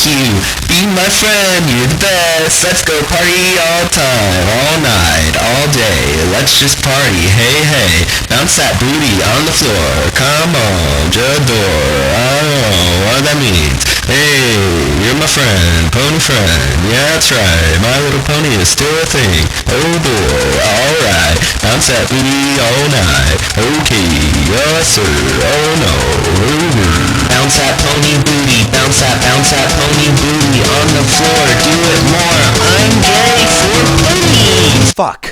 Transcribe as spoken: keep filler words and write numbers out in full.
you. Be my friend, you're the best. Let's go party all time, all night, all day. Let's just party, hey, hey. Bounce that booty on the floor. Come on, Jador. I don't know what that means. Hey, you're my friend, pony friend. Yeah, that's right. My Little Pony is still a thing. Oh boy, alright. Bounce that booty all night. Okay, yes sir. Oh no. Bounce that pony booty. Bounce that, bounce that pony booty on the floor. Do it more. I'm gay for ponies. Fuck.